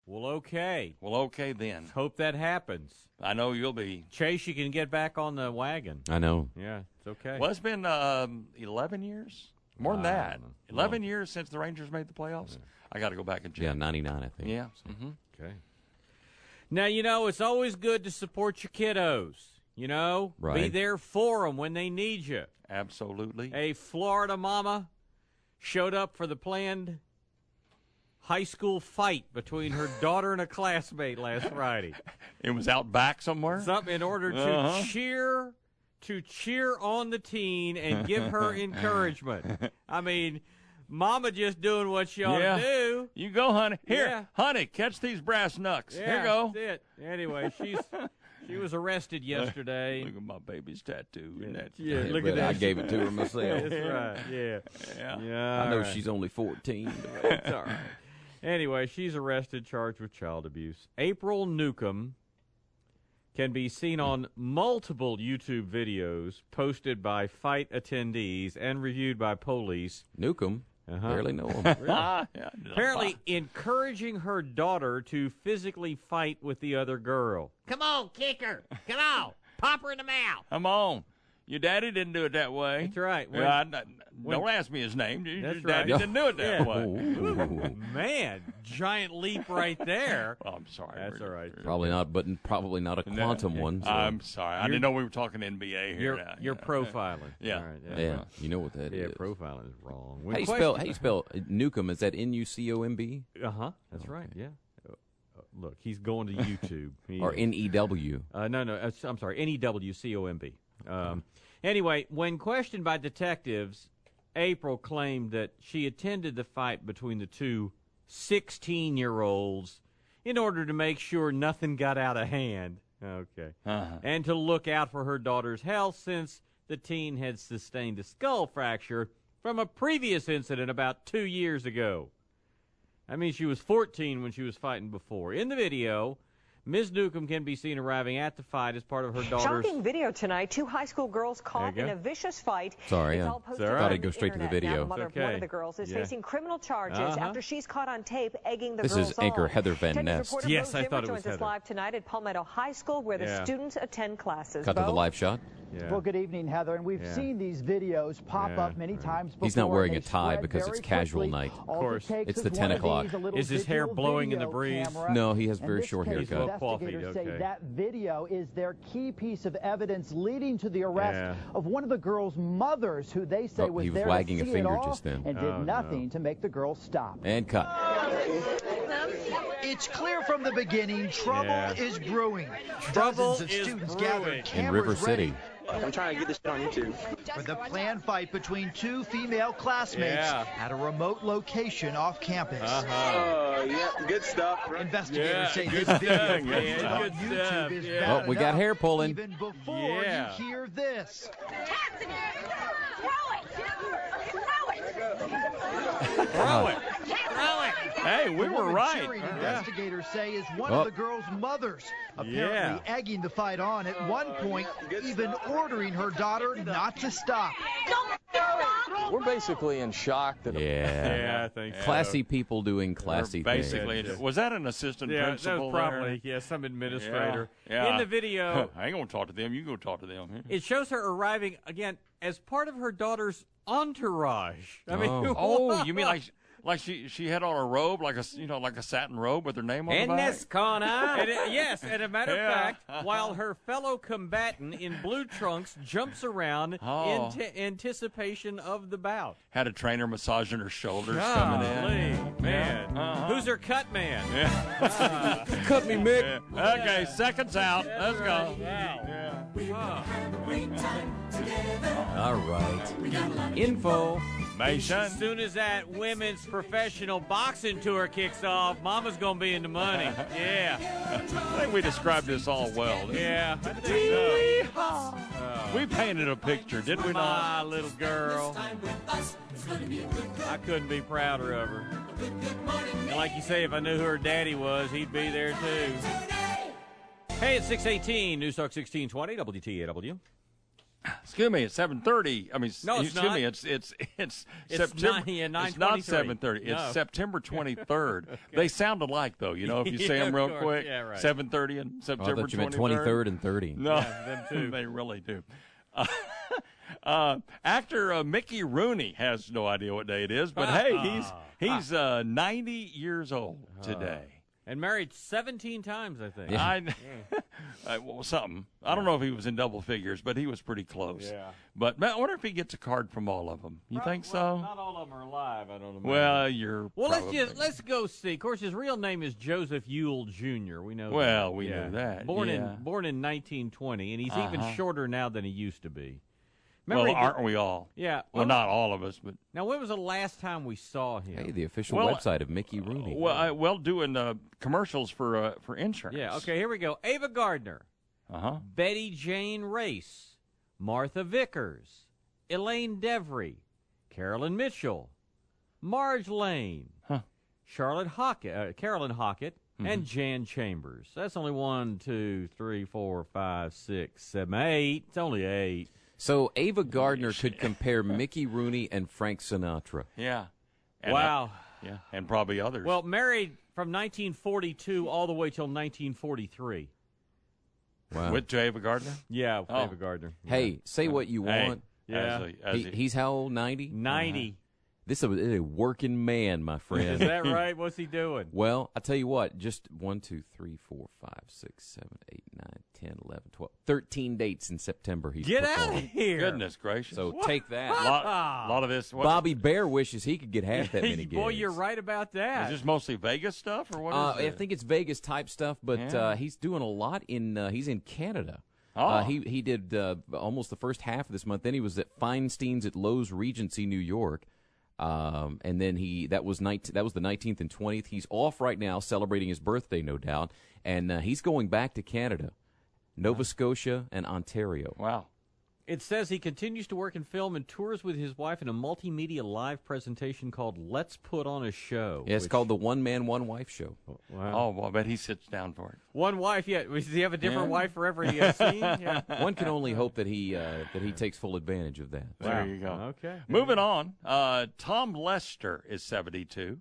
Well, okay. Well, okay then. Hope that happens. I know you'll be. Chase, you can get back on the wagon. I know. Yeah, it's okay. Well, it's been 11 years. More than that. 11 years since the Rangers made the playoffs. Yeah. I got to go back and check. Yeah, 99, I think. Yeah. Mm-hmm. Okay. Now, it's always good to support your kiddos. Right. Be there for them when they need you. Absolutely. A Florida mama showed up for the planned high school fight between her daughter and a classmate last Friday. It was out back somewhere? Something in order to cheer on the teen and give her encouragement. I mean, mama just doing what she ought to do. You go, honey. Here, honey, catch these brass knucks. Yeah, here you go. That's it. Anyway, she was arrested yesterday. Look at my baby's tattoo. Look at that. I gave it to her myself. That's right. Yeah. I know she's only 14. It's all right. Anyway, she's arrested, charged with child abuse. April Newcomb can be seen on multiple YouTube videos posted by fight attendees and reviewed by police. Newcomb? Barely know him. Apparently encouraging her daughter to physically fight with the other girl. Come on, kick her. Come on. Pop her in the mouth. Come on. Your daddy didn't do it that way. That's right. Don't ask me his name. Your That's daddy right. didn't do it that way. Man, giant leap right there. Well, I'm sorry. That's all right. Probably not a quantum one. So. I'm sorry. I didn't know we were talking NBA here. You're profiling. Yeah. Right, yeah. You know what that is. Yeah, profiling is wrong. How you spell Newcomb? Is that Nucomb? That's right. Yeah. Look, he's going to YouTube. Or New? No. I'm sorry. Newcomb. Anyway, when questioned by detectives, April claimed that she attended the fight between the two 16-year-olds in order to make sure nothing got out of hand. Okay. And to look out for her daughter's health since the teen had sustained a skull fracture from a previous incident about 2 years ago. I mean, she was 14 when she was fighting before. In the video, Ms. Newcomb can be seen arriving at the fight as part of her daughter's... Shocking video tonight. 2 high school girls caught in a vicious fight. Sorry, I thought I'd go straight to the video. Now, the mother of one of the girls is facing criminal charges after she's caught on tape egging the girls on. This is anchor Heather Van Ness. Yes, I thought it was Heather. Joins us live tonight at Palmetto High School where the students attend classes. Cut to the live shot. Yeah. Well, good evening, Heather. And we've seen these videos pop up many times before. He's not wearing a tie because it's casual night. Of course. It's the 10 o'clock. Is his hair blowing in the breeze? No, he has very short haircut. Investigators say that video is their key piece of evidence leading to the arrest of one of the girls' mothers, who they say was there to see it all and did nothing to make the girls stop. And cut. It's clear from the beginning, trouble is brewing. Trouble Dozens of students gathered in River City. I'm trying to get this on YouTube. For the planned fight between 2 female classmates at a remote location off campus. Yeah, good stuff. Investigators say this video on YouTube is bad we got hair pulling. even before you hear this. Throw it. Hey, we were right. Investigators say is one of the girls' mothers, apparently egging the fight on at one point, even ordering her daughter not to stop. We're basically in shock that I think so. Classy people doing classy things. Was that an assistant principal? That was probably some administrator. Yeah. In the video, I ain't gonna talk to them. You go talk to them. It shows her arriving again as part of her daughter's entourage. I mean, you mean like she had on a robe, like a satin robe with her name on the back? In this corner. Yes, and a matter of fact, while her fellow combatant in blue trunks jumps around in anticipation of the bout. Had a trainer massaging her shoulders coming in. Man. Who's her cut man? Cut me, Mick. Okay, seconds out. Let's go. All right. Info. As soon as that women's professional boxing tour kicks off, Mama's going to be in the money. Yeah. I think we described this all well. Yeah. I think so. We painted a picture, did we not? My little girl. I couldn't be prouder of her. And like you say, if I knew who her daddy was, he'd be there too. Hey, it's 6:18, News Talk 1620, WTAW. Excuse me, it's 7:30. I mean, no, it's not. Me, it's September. It's not 7:30. No. It's September 23rd. Okay. They sound alike, though. You know, if you say them real quick. Yeah, right. 7:30 and September 23rd. You meant 23rd and 30. No, them too. They really do. Actor Mickey Rooney has no idea what day it is, but hey, he's 90 years old today. And married 17 times, I think. Yeah. Well, something. I don't know if he was in double figures, but he was pretty close. Yeah. But I wonder if he gets a card from all of them. You think so? Not all of them are alive. I don't know. Well, let's go see. Of course, his real name is Joseph Ewell Jr. We know. Well, we know that. Born in 1920, and he's even shorter now than he used to be. Remember aren't we all? Yeah. Well, not all of us, but now, when was the last time we saw him? Hey, the official website of Mickey Rooney. Doing commercials for insurance. Yeah. Okay. Here we go. Ava Gardner. Betty Jane Race, Martha Vickers, Elaine Devery, Carolyn Mitchell, Marge Lane, Carolyn Hockett, and Jan Chambers. That's only 1, 2, 3, 4, 5, 6, 7, 8. It's only 8. So Ava Gardner could compare Mickey Rooney and Frank Sinatra. Yeah. Wow. Yeah, and probably others. Well, married from 1942 all the way till 1943. Wow. With Ava Gardner? Yeah, with Ava Gardner. Hey, say what you want. Yeah. He's how old? 90? 90. This is a working man, my friend. Is that right? What's he doing? Well, I tell you what, just 1, 2, 3, 4, 5, 6, 7, 8, 9, 10, 11, 12, 13 dates in September. He's Get performed. out of here. Goodness gracious. So take that. A lot of this. Bobby Bear wishes he could get half that many gigs. Boy, you're right about that. Is this mostly Vegas stuff, or what is it? I think it's Vegas type stuff, but he's doing a lot he's in Canada. He did almost the first half of this month. Then he was at Feinstein's at Lowe's Regency, New York. And then that was the 19th and 20th. He's off right now, celebrating his birthday, no doubt, and he's going back to Canada, Nova Scotia, and Ontario. Wow. It says he continues to work in film and tours with his wife in a multimedia live presentation called Let's Put on a Show. Yeah, it's called the One Man, One Wife Show. Wow. Oh, well, I bet he sits down for it. One wife, yeah. Does he have a different wife for every scene? Yeah. One can only hope that he takes full advantage of that. Wow. There you go. Okay. Moving on, Tom Lester is 72.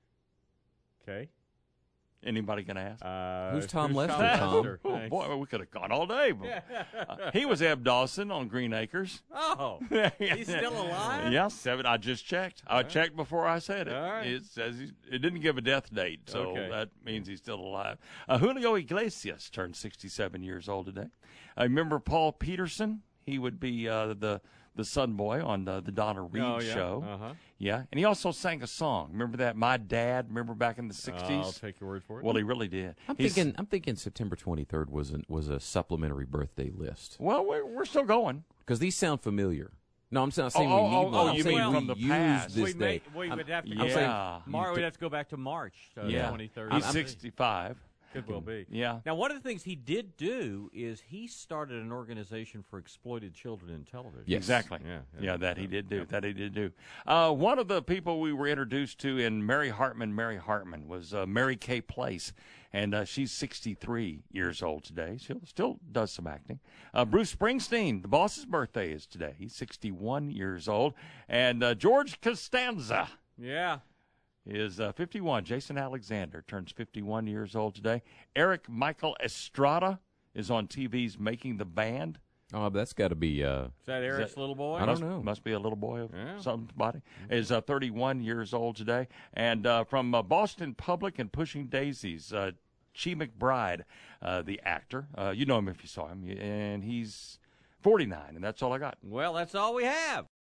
Okay. Anybody going to ask? Who's Tom Lester, Tom? Oh, boy, we could have gone all day. He was Eb Dawson on Green Acres. Oh, he's still alive? Yeah, 7. I just checked. I checked before I said it. All right. It says it didn't give a death date, so that means he's still alive. Julio Iglesias turned 67 years old today. Remember Paul Peterson? He would be the Sun Boy on the Donna Reed show. Yeah, and he also sang a song. Remember that? My Dad. Remember back in the 60s? I'll take your word for it. Well, he really did. I'm thinking September 23rd was a supplementary birthday list. Well, we're still going because these sound familiar. No, I'm not saying we need one. I'm saying from the past. This day. We would have to we'd have to go back to March 23rd. He's 65. Could well be. Yeah. Now, one of the things he did do is he started an organization for exploited children in television. Yes. Exactly. Yeah, that he did do. That he did do. One of the people we were introduced to in Mary Hartman was Mary Kay Place, and she's 63 years old today. She still does some acting. Bruce Springsteen, the boss's birthday is today. He's 61 years old. And George Costanza. Yeah. Is 51. Jason Alexander turns 51 years old today. Eric Michael Estrada is on TV's Making the Band. Oh, that's got to be... is that Eric's little boy? I don't know. Must be a little boy of somebody. Is 31 years old today. And from Boston Public and Pushing Daisies, Chi McBride, the actor. You know him if you saw him. And he's 49, and that's all I got. Well, that's all we have.